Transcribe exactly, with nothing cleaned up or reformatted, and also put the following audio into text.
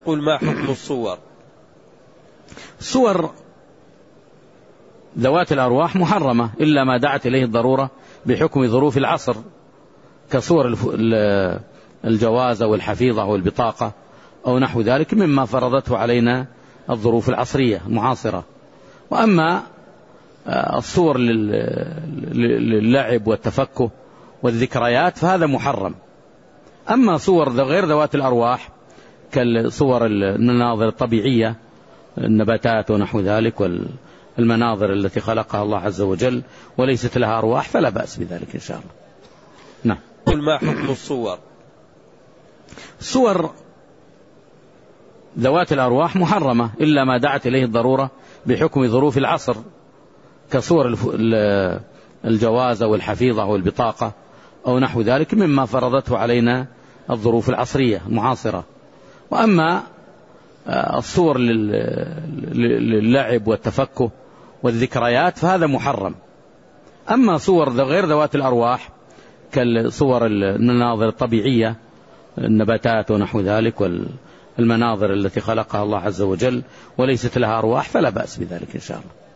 قل ما حكم الصور؟ الصور ذوات الأرواح محرمة إلا ما دعت إليه الضرورة بحكم ظروف العصر، كصور الجواز والحفيظة والبطاقة أو نحو ذلك مما فرضته علينا الظروف العصرية المعاصرة. وأما الصور للعب والتفكه والذكريات فهذا محرم. أما صور غير ذوات الأرواح كالصور المناظر الطبيعية، النباتات ونحو ذلك والمناظر التي خلقها الله عز وجل وليست لها أرواح فلا بأس بذلك إن شاء الله. نعم. قل ما حكم الصور؟ الصور ذوات الأرواح محرمة إلا ما دعت إليه الضرورة بحكم ظروف العصر، كصور الجواز والحفيظة والبطاقة أو نحو ذلك مما فرضته علينا الظروف العصرية المعاصرة. وأما الصور للعب والتفكه والذكريات فهذا محرم. أما صور غير ذوات الأرواح كالصور المناظر الطبيعية، النباتات ونحو ذلك والمناظر التي خلقها الله عز وجل وليست لها أرواح فلا بأس بذلك إن شاء الله.